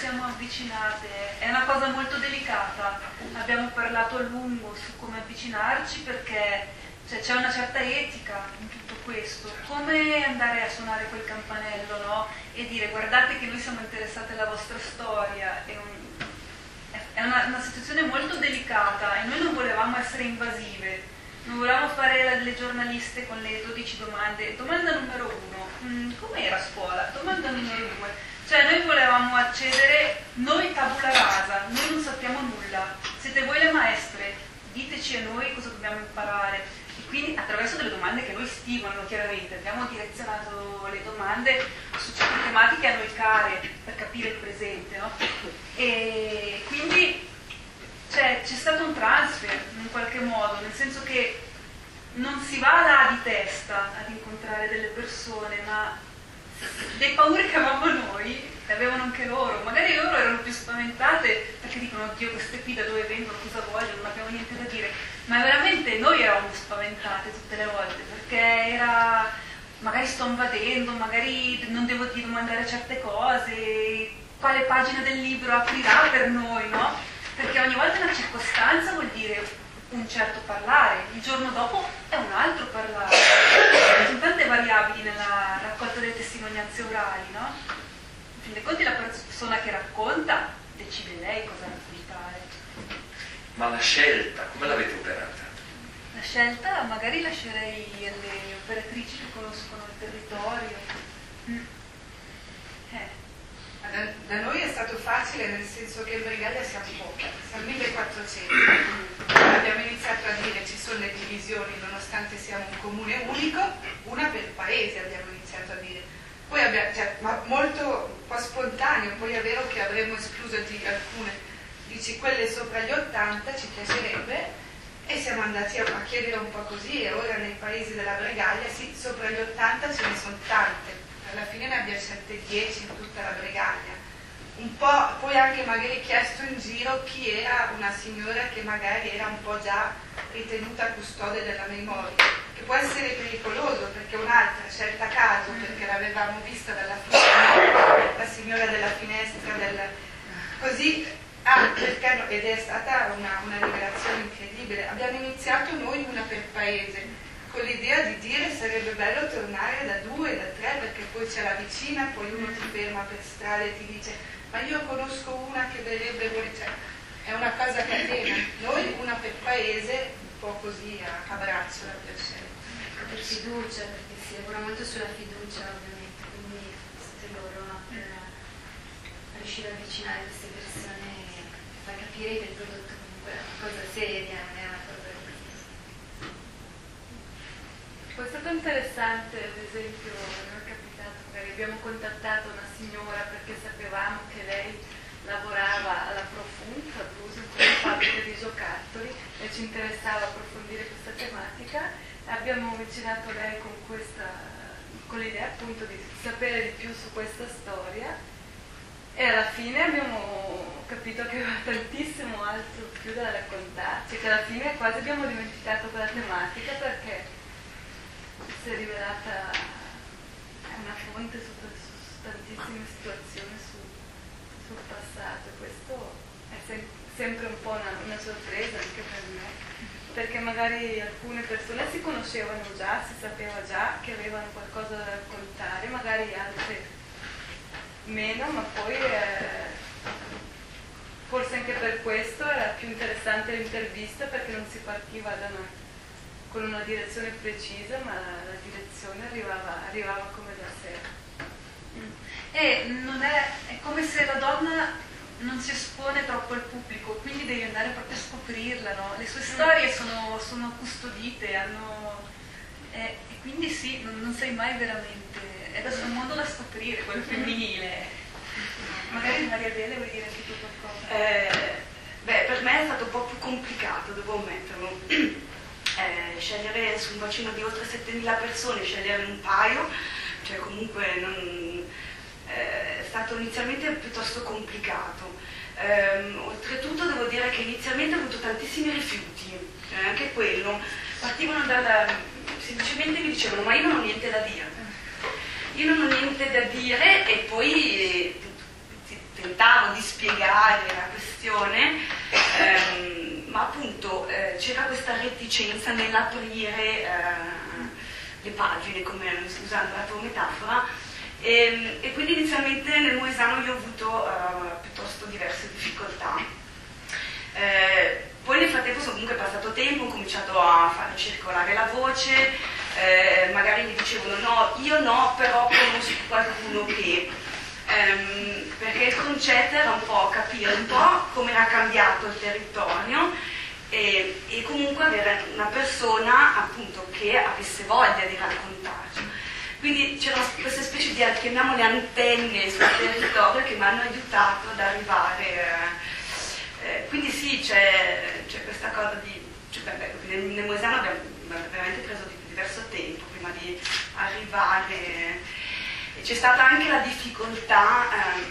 siamo avvicinate, è una cosa molto delicata, abbiamo parlato a lungo su come avvicinarci perché c'è una certa etica in tutto questo, come andare a suonare quel campanello, no? E dire guardate che noi siamo interessate alla vostra storia, è una situazione molto delicata e noi non volevamo essere invasive, non volevamo fare le giornaliste con le 12 domande. Domanda numero 1, com'era a scuola? Domanda numero 2, cioè noi volevamo accedere, noi tabula rasa, noi non sappiamo nulla, siete voi le maestre, diteci a noi cosa dobbiamo imparare. E quindi attraverso delle domande che noi stimolano chiaramente, abbiamo direzionato le domande su certe tematiche a noi care per capire il presente, no? E quindi c'è stato un transfer in qualche modo, nel senso che non si va là di testa ad incontrare delle persone, ma le paure che avevamo noi le avevano anche loro, magari loro erano più spaventate perché dicono oddio queste qui da dove vengono, cosa vogliono, non abbiamo niente da dire, ma veramente noi eravamo spaventate tutte le volte perché era magari sto invadendo, magari non devo domandare certe cose, quale pagina del libro aprirà per noi, no? Perché ogni volta una circostanza vuol dire un certo parlare, il giorno dopo è un altro parlare. Ci sono tante variabili nella raccolta delle testimonianze orali, no? In fin dei conti la persona che racconta decide lei cosa raccontare. Ma la scelta, come l'avete operata? La scelta magari lascerei alle operatrici che conoscono il territorio. Da noi è stato facile nel senso che in Brigaglia siamo pochi, siamo 1400. Abbiamo iniziato a dire ci sono le divisioni nonostante siamo un comune unico, una per paese abbiamo iniziato a dire. Poi abbiamo, ma molto un po' spontaneo, poi è vero che avremmo escluso di alcune, dici quelle sopra gli 80 ci piacerebbe e siamo andati a chiedere un po' così e ora nei paesi della Bregaglia sì, sopra gli 80 ce ne sono tante. Alla fine ne abbiamo scelte 10 in tutta la Bregaglia. Un po', poi anche magari chiesto in giro chi era una signora che magari era un po' già ritenuta custode della memoria, che può essere pericoloso perché un'altra scelta a caso, perché l'avevamo vista dalla finestra, la signora della finestra, così, perché, ed è stata una rivelazione incredibile. Abbiamo iniziato noi una per paese, con l'idea di dire sarebbe bello tornare da 2, da 3 perché poi c'è la vicina, poi uno ti ferma per strada e ti dice ma io conosco una che verrebbe, cioè, è una cosa catena. Noi una per paese, un po' così a braccio la scelta. Per fiducia, perché si lavora molto sulla fiducia ovviamente, quindi siete loro per riuscire a avvicinare queste persone e far capire che il prodotto comunque è una cosa seria, non è una cosa Poi è stato interessante, ad esempio, non è capitato, magari abbiamo contattato una signora perché sapevamo che lei lavorava alla Profund, a Bruso, in una fabbrica di giocattoli e ci interessava approfondire questa tematica. Abbiamo avvicinato lei con l'idea appunto di sapere di più su questa storia e alla fine abbiamo capito che aveva tantissimo altro più da raccontarci, che alla fine quasi abbiamo dimenticato quella tematica perché si è rivelata una fonte su tantissime situazioni sul passato. Questo è sempre un po' una sorpresa anche per me, perché magari alcune persone si conoscevano già, si sapeva già che avevano qualcosa da raccontare, magari altre meno, ma poi forse anche per questo era più interessante l'intervista perché non si partiva con una direzione precisa, ma la direzione arrivava come da sé. E non è come se la donna non si espone troppo al pubblico, quindi devi andare proprio a scoprirla, no? Le sue storie sono custodite, e quindi sì, non sai mai veramente, è un mondo da scoprire, quello femminile. Magari Maria Adele vuoi dire anche tu qualcosa? Per me è stato un po' più complicato, devo ammetterlo. Scegliere su un bacino di oltre 7.000 persone, scegliere un paio, cioè comunque è stato inizialmente piuttosto complicato. Oltretutto devo dire che inizialmente ho avuto tantissimi rifiuti, anche quello, partivano semplicemente mi dicevano ma io non ho niente da dire. Io non ho niente da dire e poi raccontare o di spiegare la questione, ma appunto c'era questa reticenza nell'aprire le pagine, come usando la tua metafora, e quindi inizialmente nel Moesano io ho avuto piuttosto diverse difficoltà. Poi nel frattempo sono comunque passato tempo, ho cominciato a fare circolare la voce, magari mi dicevano no, io no, però conosco qualcuno che... perché il concetto era un po' capire un po' come era cambiato il territorio e comunque avere una persona appunto che avesse voglia di raccontarci. Quindi c'erano queste specie di, chiamiamole antenne sul territorio, che mi hanno aiutato ad arrivare. Quindi sì, c'è questa cosa di... nel Moesano abbiamo veramente preso diverso tempo prima di arrivare. E c'è stata anche la difficoltà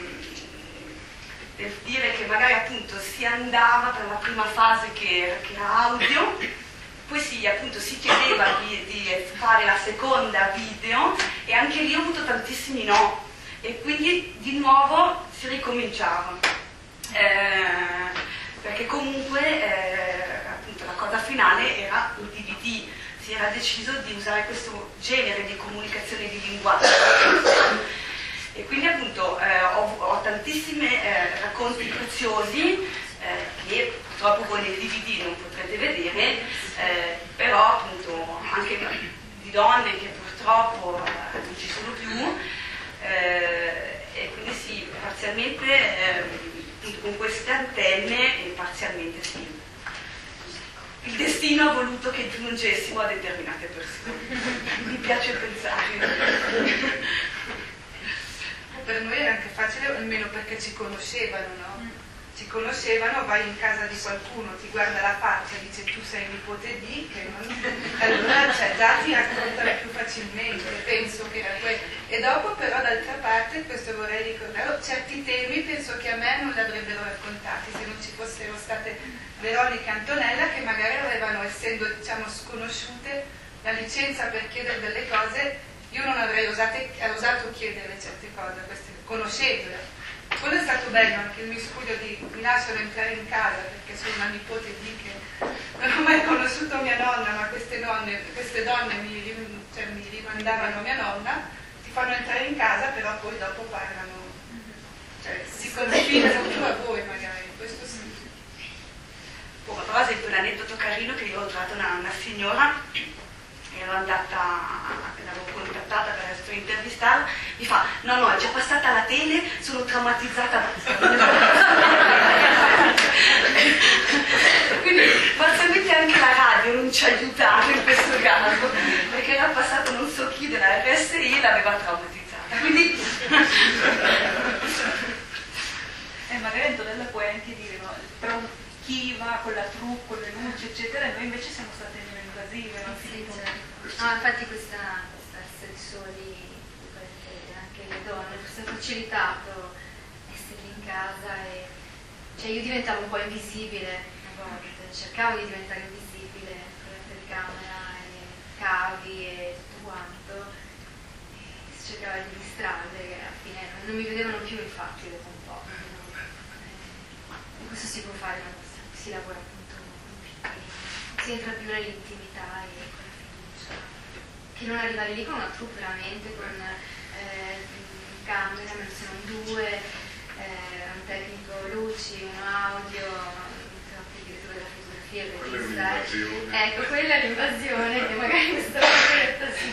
del dire che magari appunto si andava per la prima fase che era audio, poi appunto si chiedeva di fare la seconda video, e anche lì ho avuto tantissimi no, e quindi di nuovo si ricominciava, perché comunque appunto la cosa finale era il DVD. Si era deciso di usare questo genere di comunicazione di linguaggio, e quindi appunto ho tantissimi racconti preziosi che purtroppo voi nel DVD non potrete vedere, però appunto anche di donne che purtroppo non ci sono più, e quindi sì, parzialmente appunto con queste antenne e parzialmente sì. Il destino ha voluto che giungessimo a determinate persone. Mi piace pensare. Per noi era anche facile, almeno perché ci conoscevano, no? Ci conoscevano, vai in casa di qualcuno, ti guarda la faccia, dice tu sei nipote di, che non... allora già ti raccontano più facilmente, penso che era quello. E dopo però d'altra parte, questo vorrei ricordare, certi temi penso che a me non li avrebbero raccontati se non ci fossero state Veronica e Antonella, che magari avevano, essendo diciamo sconosciute, la licenza per chiedere delle cose. Io non avrei osato chiedere certe cose, conoscendole. Quello è stato bello, anche il miscuglio di mi lasciano entrare in casa, perché sono una nipote di che non ho mai conosciuto mia nonna, ma queste donne mi rimandavano mia nonna, ti fanno entrare in casa, però poi dopo parlano, cioè si confinano più a voi magari, questo sì. Però per esempio un aneddoto carino che io ho trovato una signora, ero l'avevo contattata per essere intervistata, mi fa no, è già passata la tele, sono traumatizzata. Quindi parzialmente anche la radio non ci ha aiutato in questo caso, perché era passato non so chi della RSI e l'aveva traumatizzata. Quindi magari Antonella puoi anche dire, no? Però chi va con la troupe, con le luci, eccetera, e noi invece siamo state meno invasive, no? Sì, certo. No, infatti questa essere soli, anche le donne, forse ha facilitato essere in casa, e cioè io diventavo un po' invisibile a volte, cercavo di diventare invisibile con la telecamera e cavi e tutto quanto, e si cercava di distrarre, che alla fine non mi vedevano più, infatti dopo un po'. Questo si può fare, si lavora appunto con piccoli, si entra più nell'intimità e con la fiducia, che non arrivare lì con una troupe veramente, con camera, ma se non due, un tecnico luci, un audio, il direttore della fotografia, il regista. Ecco, quella è l'invasione, che magari questa volta sì,